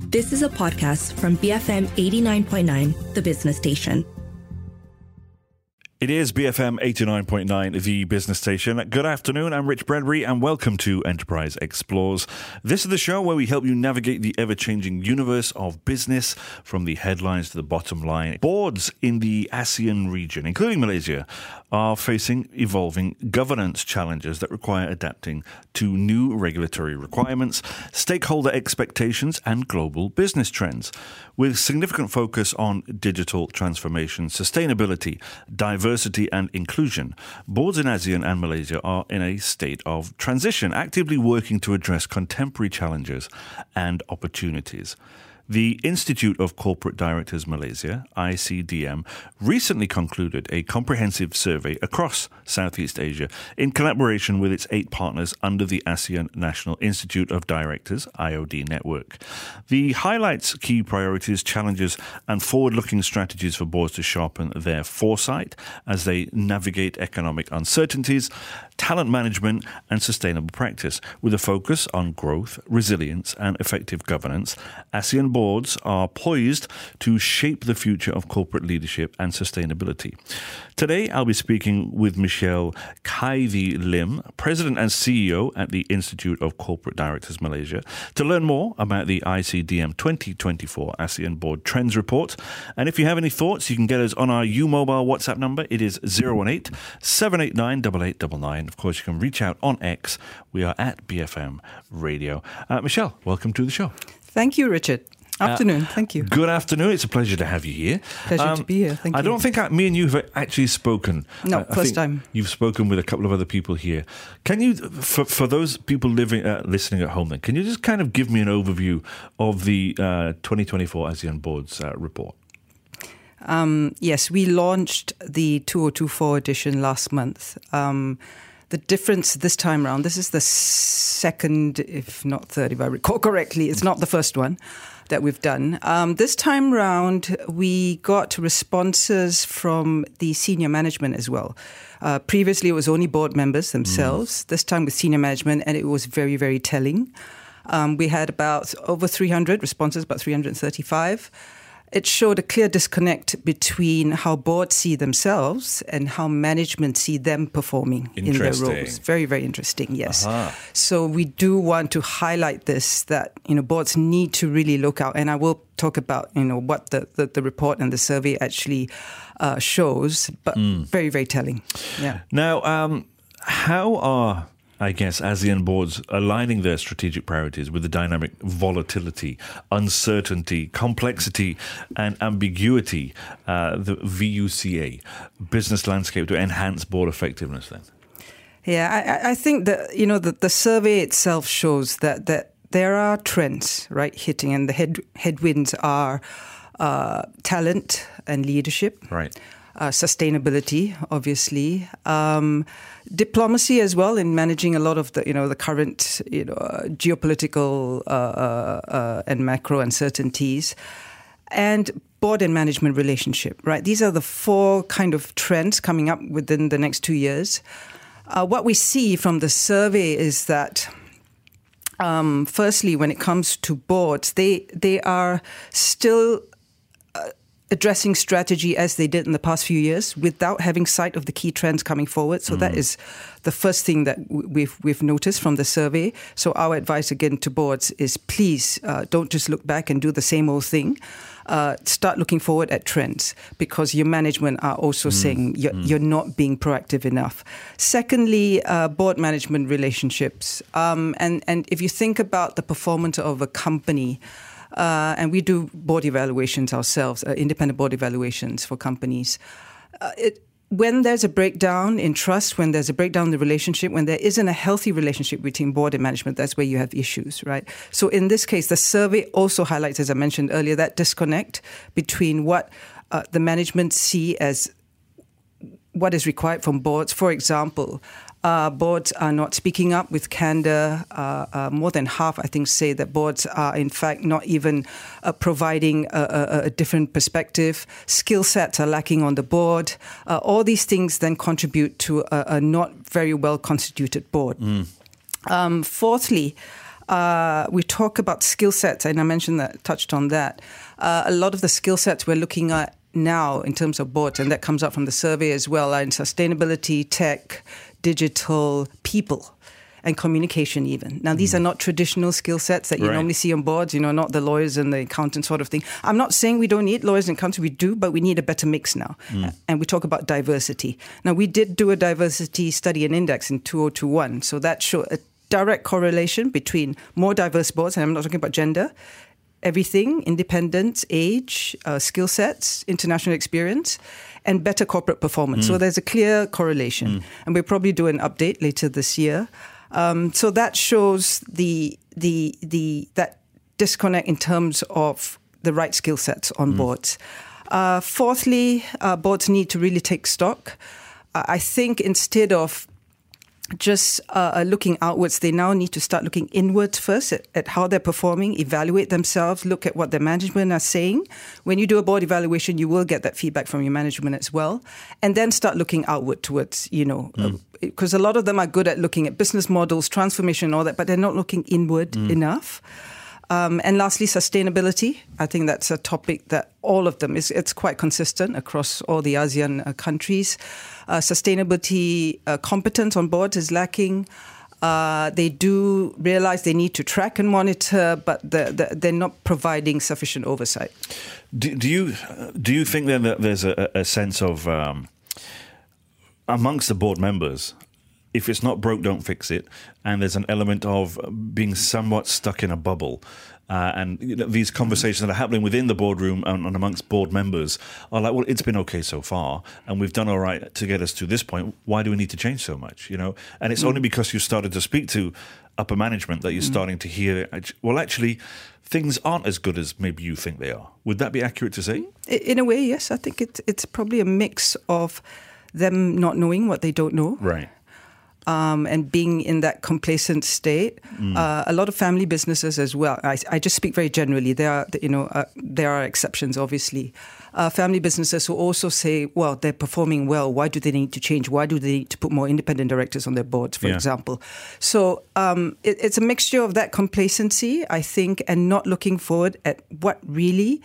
This is a podcast from BFM 89.9, the business station. It is BFM 89.9, the business station. Good afternoon, I'm Rich Bradbury and welcome to Enterprise Explores. This is the show where we help you navigate the ever-changing universe of business from the headlines to the bottom line. Boards in the ASEAN region, including Malaysia, are facing evolving governance challenges that require adapting to new regulatory requirements, stakeholder expectations and global business trends. With significant focus on digital transformation, sustainability, diversity and inclusion, boards in ASEAN and Malaysia are in a state of transition, actively working to address contemporary challenges and opportunities. The Institute of Corporate Directors Malaysia, ICDM, recently concluded a comprehensive survey across Southeast Asia in collaboration with its 8 partners under the ASEAN National Institute of Directors, IOD network. The highlights key priorities, challenges and forward-looking strategies for boards to sharpen their foresight as they navigate economic uncertainties, talent management and sustainable practice. With a focus on growth, resilience and effective governance, ASEAN boards are poised to shape the future of corporate leadership and sustainability. Today, I'll be speaking with Michelle Kaivi Lim, President and CEO at the Institute of Corporate Directors Malaysia, to learn more about the ICDM 2024 ASEAN Board Trends Report. And if you have any thoughts, you can get us on our U-Mobile WhatsApp number. It is 018 789 8899. Of course, you can reach out on X. We are at BFM Radio. Michelle, welcome to the show. Thank you, Richard. Afternoon. Thank you. Good afternoon. It's a pleasure to have you here. Pleasure to be here. Thank you. I don't think me and you have actually spoken. No, first time. You've spoken with a couple of other people here. Can you, for those people listening at home, then, can you just kind of give me an overview of the 2024 ASEAN Boards report? Yes, we launched the 2024 edition last month. The difference this time around, this is the second, if not third, if I recall correctly. It's not the first one that we've done. This time round, we got responses from the senior management as well. Previously, it was only board members themselves. This time with senior management, and it was very, very telling. We had about over 300 responses, about 335. It showed a clear disconnect between how boards see themselves and how management see them performing in their roles. Very, very interesting, yes. So we do want to highlight this, that boards need to really look out. And I will talk about what the report and the survey actually shows, but very, very telling. Yeah. Now, how are ASEAN boards aligning their strategic priorities with the dynamic volatility, uncertainty, complexity and ambiguity, the VUCA, business landscape, to enhance board effectiveness then? Yeah, I think that, the survey itself shows that there are trends, right, hitting, and the headwinds are talent and leadership. Right. Sustainability, obviously, diplomacy as well in managing a lot of the current geopolitical and macro uncertainties, and board and management relationship. Right, these are the 4 kind of trends coming up within the next 2 years. What we see from the survey is that, firstly, when it comes to boards, they are still addressing strategy as they did in the past few years without having sight of the key trends coming forward. So that is the first thing that we've noticed from the survey. So our advice again to boards is please don't just look back and do the same old thing. Start looking forward at trends, because your management are also saying you're not being proactive enough. Secondly, board management relationships. And if you think about the performance of a company, and we do board evaluations ourselves, independent board evaluations for companies. When there's a breakdown in trust, when there's a breakdown in the relationship, when there isn't a healthy relationship between board and management, that's where you have issues, right? So in this case, the survey also highlights, as I mentioned earlier, that disconnect between what the management see as what is required from boards. For example, boards are not speaking up with candor. More than half, I think, say that boards are, in fact, not even providing a different perspective. Skill sets are lacking on the board. All these things then contribute to a not very well constituted board. Fourthly, we talk about skill sets, and I mentioned that, touched on that. A lot of the skill sets we're looking at now in terms of boards, and that comes up from the survey as well, are in sustainability, tech, digital, people, and communication even. Now, these are not traditional skill sets that you normally see on boards, not the lawyers and the accountants sort of thing. I'm not saying we don't need lawyers and accountants, we do, but we need a better mix now. And we talk about diversity. Now, we did do a diversity study and index in 2021, so that showed a direct correlation between more diverse boards, and I'm not talking about gender, everything, independence, age, skill sets, international experience, and better corporate performance. So there's a clear correlation. And we'll probably do an update later this year. So that shows that disconnect in terms of the right skill sets on boards. Fourthly, boards need to really take stock. I think instead of just looking outwards, they now need to start looking inwards first at how they're performing, evaluate themselves, look at what their management are saying. When you do a board evaluation, you will get that feedback from your management as well. And then start looking outward towards, because a lot of them are good at looking at business models, transformation, and all that, but they're not looking inward enough. And lastly, sustainability. I think that's a topic that all of them, it's quite consistent across all the ASEAN countries. Sustainability competence on boards is lacking. They do realize they need to track and monitor, but they're not providing sufficient oversight. Do you think then that there's a sense of, amongst the board members, if it's not broke, don't fix it. And there's an element of being somewhat stuck in a bubble. And these conversations that are happening within the boardroom and amongst board members are like, well, it's been okay so far, and we've done all right to get us to this point. Why do we need to change so much? And it's only because you started to speak to upper management that you're starting to hear, well, actually, things aren't as good as maybe you think they are. Would that be accurate to say? In a way, yes. I think it's probably a mix of them not knowing what they don't know. Right. And being in that complacent state. A lot of family businesses as well. I just speak very generally. There are exceptions, obviously. Family businesses who also say, well, they're performing well. Why do they need to change? Why do they need to put more independent directors on their boards, for example? So it's a mixture of that complacency, I think, and not looking forward at what really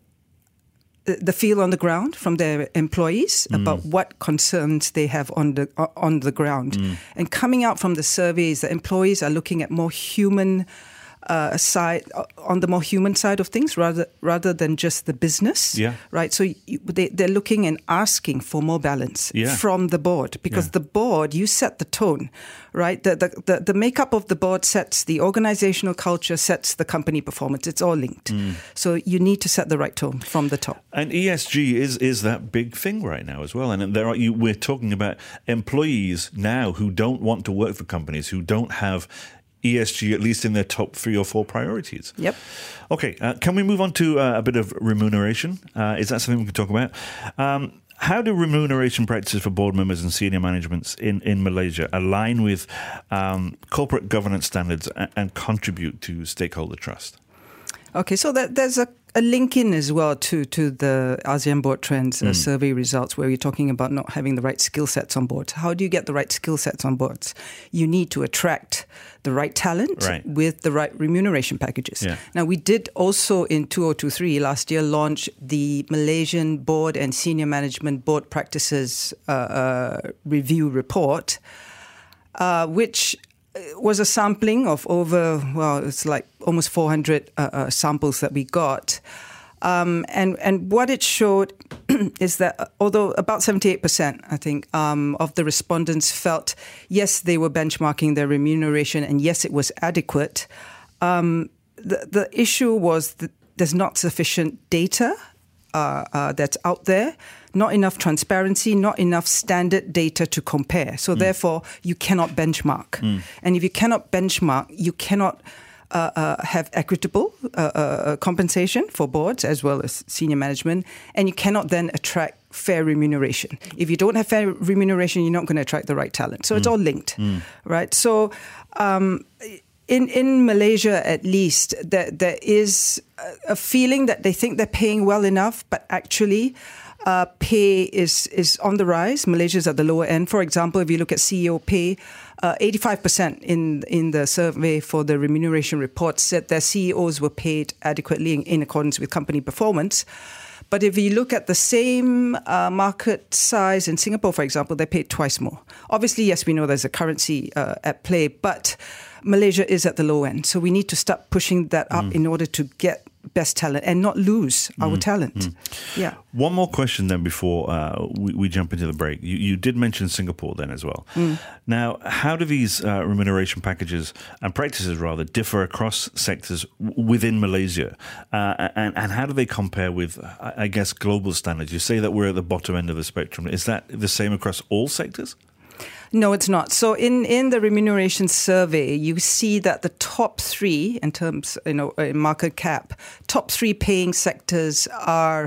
the feel on the ground from their employees about what concerns they have on the ground. And coming out from the surveys, the employees are looking at more human side, on the more human side of things rather than just the business. Right. So they're looking and asking for more balance from the board, because the board, you set the tone, right? The makeup of the board sets the organizational culture, sets the company performance. It's all linked. So you need to set the right tone from the top. And ESG is that big thing right now as well. And we're talking about employees now who don't want to work for companies who don't have ESG, at least in their top 3 or 4 priorities. Yep. Okay, can we move on to a bit of remuneration? Is that something we can talk about? How do remuneration practices for board members and senior managements in Malaysia align with corporate governance standards and contribute to stakeholder trust? Okay, so there's a link in as well to the ASEAN Board Trends survey results, where you're talking about not having the right skill sets on boards. How do you get the right skill sets on boards? You need to attract the right talent with the right remuneration packages. Now, we did also in 2023 last year launch the Malaysian Board and Senior Management Board Practices Review Report, which was a sampling of it's like almost 400 samples that we got. And what it showed is that although about 78%, I think, of the respondents felt, yes, they were benchmarking their remuneration and yes, it was adequate, the issue was that there's not sufficient data that's out there, not enough transparency, not enough standard data to compare. So therefore, you cannot benchmark. And if you cannot benchmark, you cannot have equitable compensation for boards as well as senior management, and you cannot then attract fair remuneration. If you don't have fair remuneration, you're not going to attract the right talent. So it's all linked, right? So in Malaysia, at least, there is a feeling that they think they're paying well enough, but actually pay is on the rise. Malaysia's at the lower end. For example, if you look at CEO pay, 85% in the survey for the remuneration report said their CEOs were paid adequately in accordance with company performance. But if you look at the same market size in Singapore, for example, they're paid twice more. Obviously, yes, we know there's a currency at play, but Malaysia is at the low end. So we need to start pushing that up in order to get best talent and not lose our talent. Yeah. One more question then before we jump into the break. You did mention Singapore then as well. Now, how do these remuneration packages and practices rather differ across sectors within Malaysia? And how do they compare with, I guess, global standards? You say that we're at the bottom end of the spectrum. Is that the same across all sectors? No, it's not. So in the remuneration survey, you see that the top three, in terms, in market cap, top three paying sectors are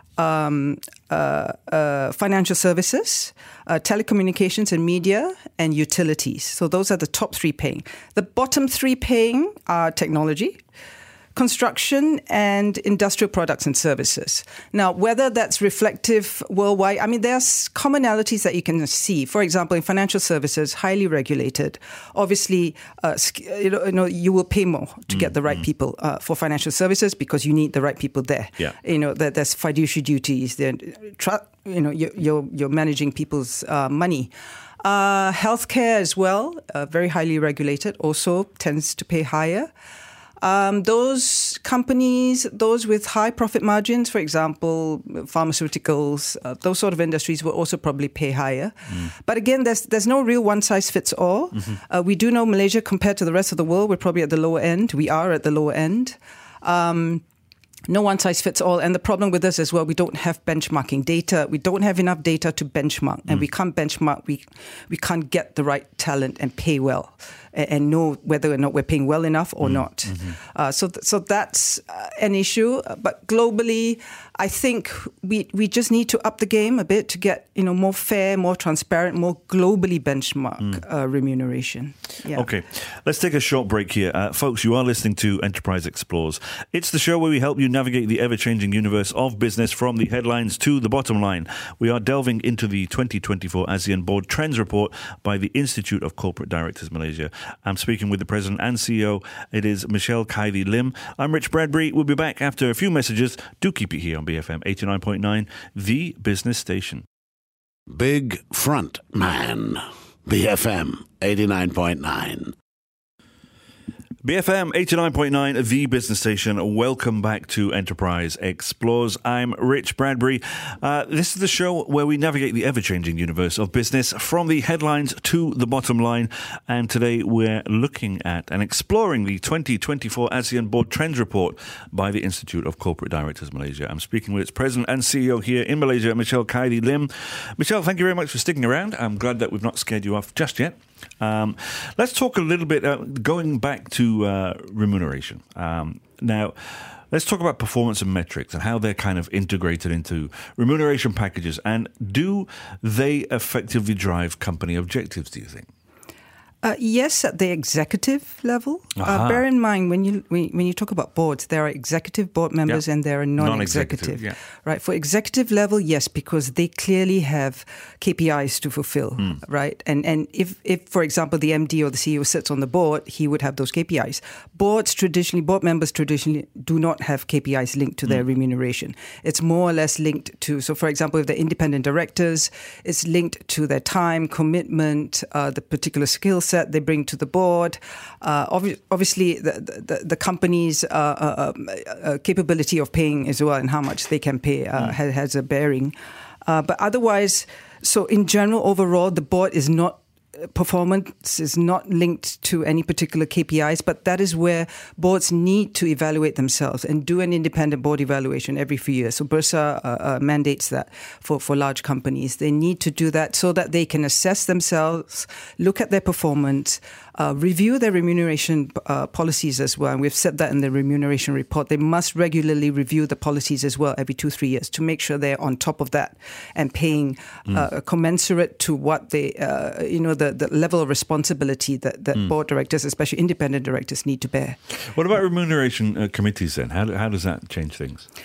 financial services, telecommunications and media, and utilities. So those are the top three paying. The bottom three paying are technology, construction, and industrial products and services. Now, whether that's reflective worldwide, I mean, there's commonalities that you can see. For example, in financial services, highly regulated. Obviously, you will pay more to get the right people for financial services because you need the right people there. Yeah. There's fiduciary duties. You're managing people's money. Healthcare as well, very highly regulated, also tends to pay higher. Those companies, those with high profit margins, for example, pharmaceuticals, those sort of industries will also probably pay higher. But again, there's no real one size fits all. We do know Malaysia, compared to the rest of the world, we're probably at the lower end. We are at the lower end. No one size fits all. And the problem with this as well, we don't have benchmarking data. We don't have enough data to benchmark. And we can't benchmark. We can't get the right talent and pay well and know whether or not we're paying well enough or not. So that's an issue. But globally, I think we just need to up the game a bit to get more fair, more transparent, more globally benchmark remuneration. Yeah. Okay, let's take a short break here. Folks, you are listening to Enterprise Explores. It's the show where we help you navigate the ever-changing universe of business from the headlines to the bottom line. We are delving into the 2024 ASEAN Board Trends Report by the Institute of Corporate Directors Malaysia. I'm speaking with the President and CEO. It is Michelle Kylie Lim. I'm Rich Bradbury. We'll be back after a few messages. Do keep it here on BFM 89.9, the business station. Big Front Man. BFM 89.9. BFM 89.9, the business station. Welcome back to Enterprise Explores. I'm Rich Bradbury. This is the show where we navigate the ever-changing universe of business from the headlines to the bottom line. And today we're looking at and exploring the 2024 ASEAN Board Trends Report by the Institute of Corporate Directors Malaysia. I'm speaking with its president and CEO here in Malaysia, Michelle Kylie Lim. Michelle, thank you very much for sticking around. I'm glad that we've not scared you off just yet. Let's talk a little bit, going back to remuneration. Now, let's talk about performance and metrics and how they're kind of integrated into remuneration packages. And do they effectively drive company objectives, do you think? Yes, at the executive level. Bear in mind, when you talk about boards, there are executive board members and there are non-executive. Right? For executive level, yes, because they clearly have KPIs to fulfill, right? And if, for example, the MD or the CEO sits on the board, he would have those KPIs. Board members traditionally do not have KPIs linked to their remuneration. It's more or less linked to, so for example, if they're independent directors, it's linked to their time, commitment, the particular skill set they bring to the board. Obviously, the company's capability of paying as well and how much they can pay has a bearing. But otherwise, so in general, overall, the board is not performance is not linked to any particular KPIs, but that is where boards need to evaluate themselves and do an independent board evaluation every few years. So Bursa mandates that for large companies. They need to do that so that they can assess themselves, look at their performance, review their remuneration policies as well. And we've said that in the remuneration report. They must regularly review the policies as well every 2-3 years to make sure they're on top of that and paying commensurate to what they, the level of responsibility that board directors, especially independent directors, need to bear. What about remuneration committees then? How does that change things?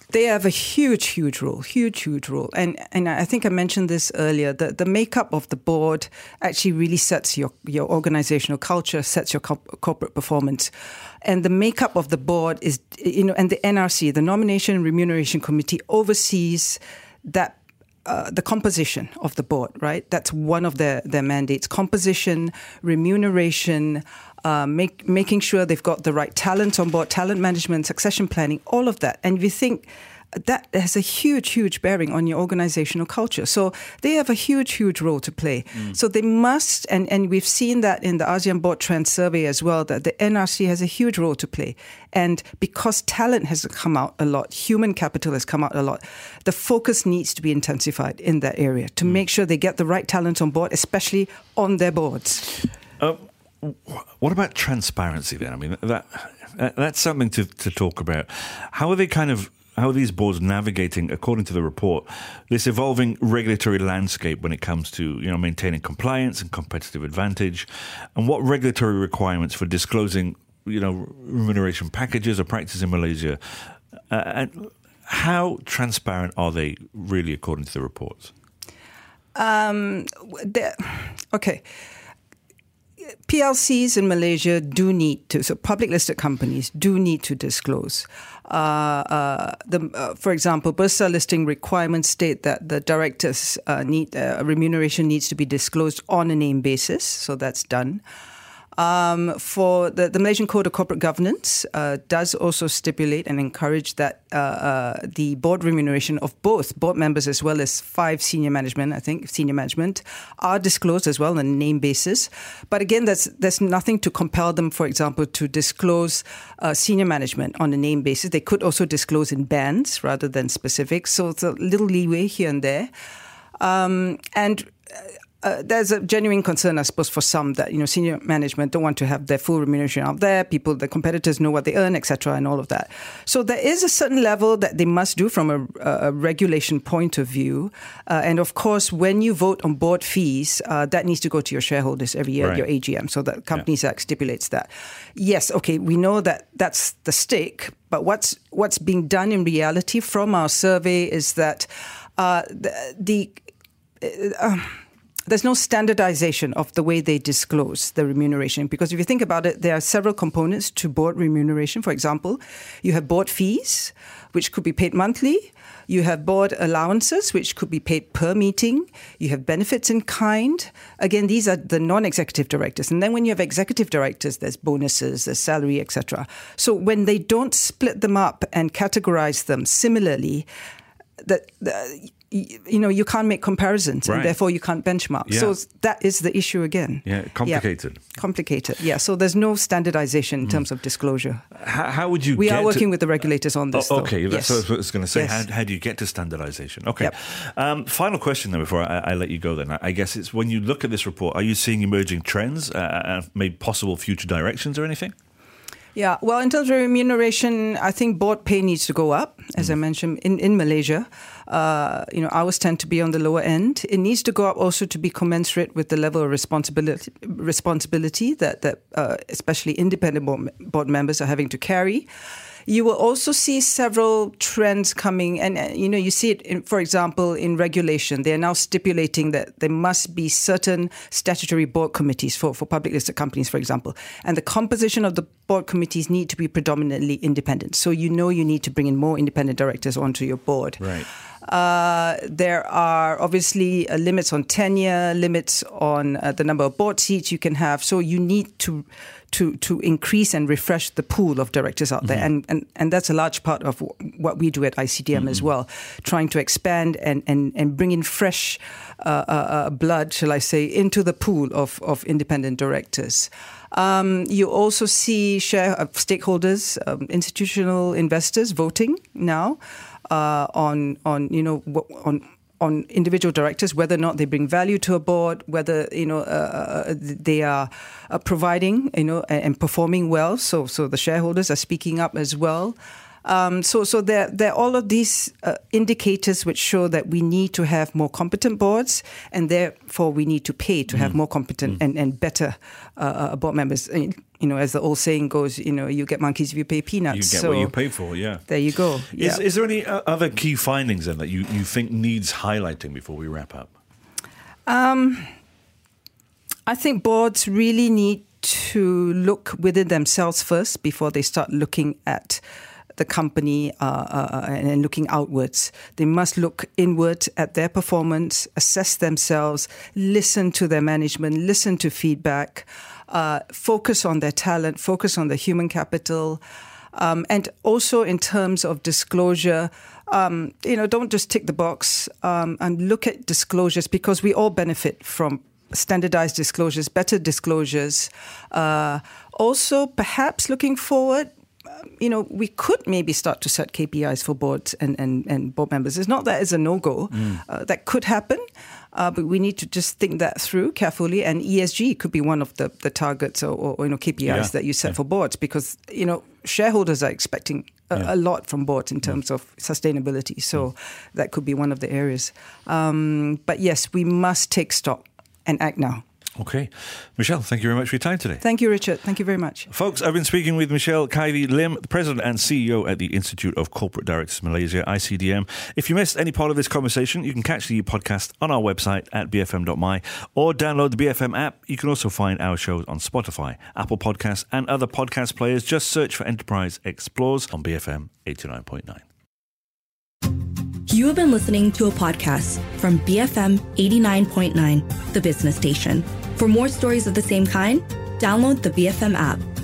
They have a huge role. And I think I mentioned this earlier, the makeup of the board actually really sets your organizational culture, sets your corporate performance. And the makeup of the board is, and the NRC, the Nomination and Remuneration Committee, oversees that the composition of the board, right? That's one of their mandates. Composition, remuneration, making sure they've got the right talent on board, talent management, succession planning, all of that. And we think that has a huge bearing on your organizational culture. So they have a huge role to play. So they must, and we've seen that in the ASEAN Board Trend Survey as well, that the NRC has a huge role to play. And because talent has come out a lot, human capital has come out a lot, the focus needs to be intensified in that area to make sure they get the right talent on board, especially on their boards. What about transparency then? I mean, that's something to talk about. How are these boards navigating, according to the report, this evolving regulatory landscape when it comes to maintaining compliance and competitive advantage, and what regulatory requirements for disclosing remuneration packages or practices in Malaysia, and how transparent are they really according to the reports? Okay. PLCs in Malaysia do need to, so public listed companies do need to disclose. For example, Bursa listing requirements state that the directors' remuneration needs to be disclosed on a name basis, so that's done. For the Malaysian Code of Corporate Governance does also stipulate and encourage that the board remuneration of both board members as well as 5 senior management are disclosed as well on a name basis. But again, there's nothing to compel them, for example, to disclose senior management on a name basis. They could also disclose in bands rather than specifics. So it's a little leeway here and there. There's a genuine concern, I suppose, for some that senior management don't want to have their full remuneration out there. The competitors know what they earn, etc., and all of that. So there is a certain level that they must do from a regulation point of view. And of course, when you vote on board fees, that needs to go to your shareholders every year, right, your AGM. So the Companies Act stipulates that. Yes, okay, we know that that's the stick, but what's being done in reality from our survey is that there's no standardization of the way they disclose the remuneration. Because if you think about it, there are several components to board remuneration. For example, you have board fees, which could be paid monthly. You have board allowances, which could be paid per meeting. You have benefits in kind. Again, these are the non-executive directors. And then when you have executive directors, there's bonuses, there's salary, etc. So when they don't split them up and categorize them similarly, you can't make comparisons, right, and therefore you can't benchmark. Yeah. So that is the issue again. Yeah, complicated. Yeah. Complicated, yeah. So there's no standardization in terms of disclosure. How would you We are working with the regulators on this, okay, though. That's what I was going to say. Yes. How do you get to standardization? Okay. Yep. Final question, then, before I let you go, then. I guess it's when you look at this report, are you seeing emerging trends, maybe possible future directions or anything? Yeah, well, in terms of remuneration, I think board pay needs to go up, as I mentioned, in Malaysia. Ours tend to be on the lower end. It needs to go up also to be commensurate with the level of responsibility that especially independent board members are having to carry. You will also see several trends coming, and you see it, for example, in regulation. They are now stipulating that there must be certain statutory board committees for public listed companies, for example. And the composition of the board committees need to be predominantly independent. So you need to bring in more independent directors onto your board. Right. There are obviously limits on tenure, limits on the number of board seats you can have. So you need to increase and refresh the pool of directors out there. And that's a large part of what we do at ICDM as well, trying to expand and bring in fresh blood, shall I say, into the pool of independent directors. You also see stakeholders, institutional investors voting now on individual directors, whether or not they bring value to a board, whether they are providing and performing well. So the shareholders are speaking up as well. So there are all of these indicators which show that we need to have more competent boards, and therefore we need to pay to have more competent and better board members. As the old saying goes, you get monkeys if you pay peanuts. You get what you pay for, yeah. There you go. Yeah. Is there any other key findings then that you think needs highlighting before we wrap up? I think boards really need to look within themselves first before they start looking at the company and looking outwards. They must look inward at their performance, assess themselves, listen to their management, listen to feedback, focus on their talent, focus on the human capital, and also in terms of disclosure, don't just tick the box and look at disclosures, because we all benefit from standardized disclosures, better disclosures. Also, perhaps looking forward, we could maybe start to set KPIs for boards and board members. It's not that it's a no-go. That could happen, but we need to just think that through carefully. And ESG could be one of the targets or KPIs that you set for boards, because, shareholders are expecting a lot from boards in terms of sustainability. So that could be one of the areas. But yes, we must take stock and act now. Okay. Michelle, thank you very much for your time today. Thank you, Richard. Thank you very much. Folks, I've been speaking with Michelle Kaivi Lim, the President and CEO at the Institute of Corporate Directors Malaysia, ICDM. If you missed any part of this conversation, you can catch the podcast on our website at bfm.my or download the BFM app. You can also find our shows on Spotify, Apple Podcasts and other podcast players. Just search for Enterprise Explores on BFM 89.9. You have been listening to a podcast from BFM 89.9, the business station. For more stories of the same kind, download the BFM app.